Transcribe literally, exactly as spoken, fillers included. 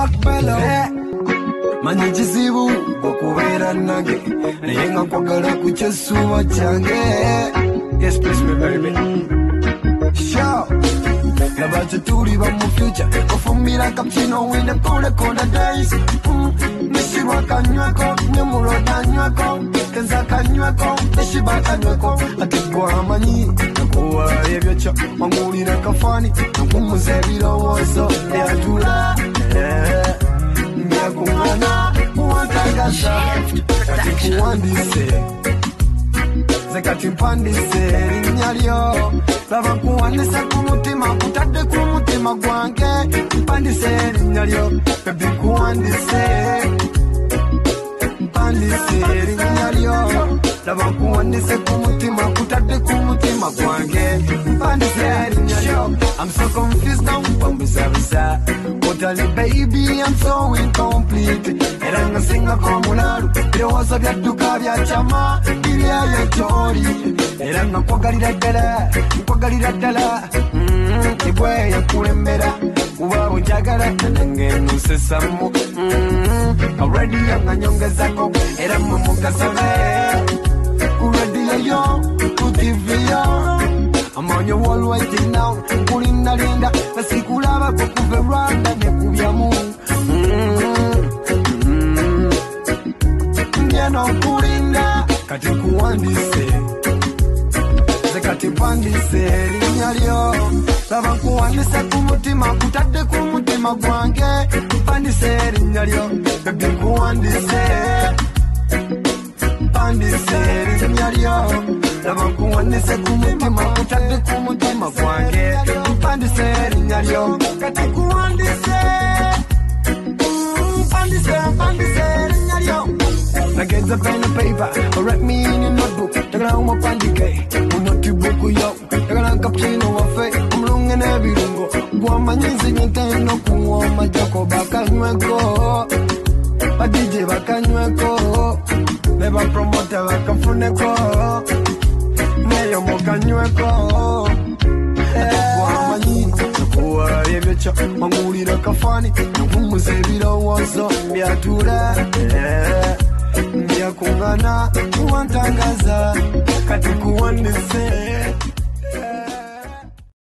Bello. Manyi kizibu okubeera nange naye nga nkwagala ku kyesuuba kyange. Yes, please, me baby. Show. Laba tuli ba mu future. Ofumira cappuccino in the cold cold days. Nishiba kanywako, nyamuro kanywako, kenza kanywako, nishiba kanywako. Atikwa amanyi, nakuwa ebyocho, mangulira kafani, nakumuza ebirowozo, eyatula. Nyakungana, muwatagasa, atikuwandise. Zekati mpandise linyalyo lava kuwanisa kumutima kutadde kumutima gwange mpandise linyalyo baby kuwandise mpandise linyalyo lava kuwanisa kumutima kutadde kumutima gwange mpandise linyalyo. I'm so confused now pambuzabisa Totally baby I'm so incomplete era nga singa komulalu birowoozo byadduka bya chama birya yekyoli era nga nkwagalira ddala nkwagalira ddala ebwe yakulembera kuba bunjagala nange nnusesamu already nga nyongezako era mu mugasobe ku radio yo ku tivi yo I'm on your wall waiting now. Kulinda linda, nasikulaba kukuve Rwanda nekubyamu. Ngeno kulinda, kati kuwandise. Zekati pandise linyalyo. Lava kuwandise kumutima, kutadde kumutima gwange. Pandise linyalyo, baby kuwandise. Pandise linyalyo. Lava kuwandise kumutima kutadde kumutima gwange mpandise linyalyo kati kuwandise mpandise mpandise linyalyo. Nagenza pen and paper write me in your notebook tagala umapandike mu notebook yo tagala cappuccino wafe omulunge n'ebirungo gwamanyizi nyenteno kunywa amajako bakanyweko ba D J bakanyweko ne ba promoter bakafuneko Neyo mokanyweko Wamanyi Nakuwa ebyocho Mangulira kafani Nakumuza ebirowoozo byatula Byakungana Kuwantangaza Kati kuwandise